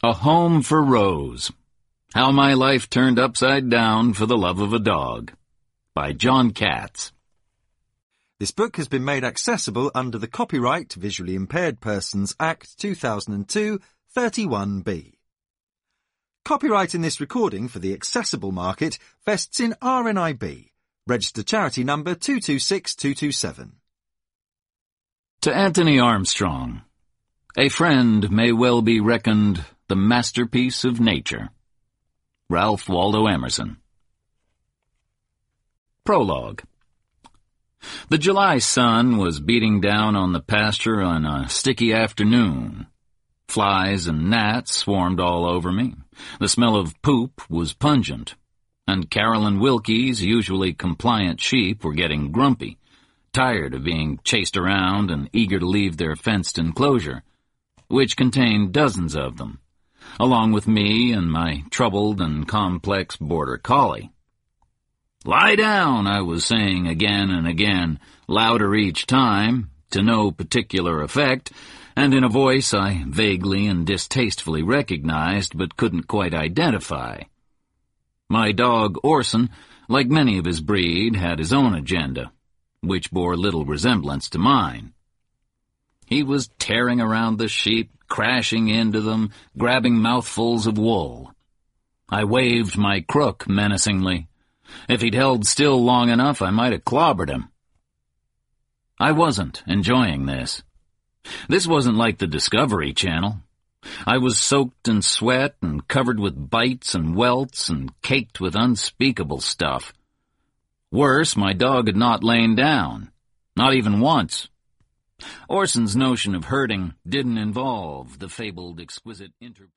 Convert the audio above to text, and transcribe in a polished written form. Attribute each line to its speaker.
Speaker 1: A Home for Rose. How My Life Turned Upside Down for the Love of a Dog, by John Katz.
Speaker 2: This book has been made accessible under the Copyright to Visually Impaired Persons Act 2002, 31B. Copyright in this recording for the accessible market vests in RNIB, registered charity number 226227.
Speaker 1: To Anthony Armstrong. A friend may well be reckoned the masterpiece of nature. Ralph Waldo Emerson. Prologue. The July sun was beating down on the pasture on a sticky afternoon. Flies and gnats swarmed all over me. The smell of poop was pungent, and Carol and Wilkie's usually compliant sheep were getting grumpy, tired of being chased around and eager to leave their fenced enclosure, which contained dozens of them, along with me and my troubled and complex border collie. "Lie down," I was saying again and again, louder each time, to no particular effect, and in a voice I vaguely and distastefully recognized but couldn't quite identify. My dog Orson, like many of his breed, had his own agenda, which bore little resemblance to mine. He was tearing around the sheep, crashing into them, grabbing mouthfuls of wool. I waved my crook menacingly. If he'd held still long enough, I might have clobbered him. I wasn't enjoying this. This wasn't like the Discovery Channel. I was soaked in sweat and covered with bites and welts and caked with unspeakable stuff. Worse, my dog had not lain down, not even once. Orson's notion of herding didn't involve the fabled exquisite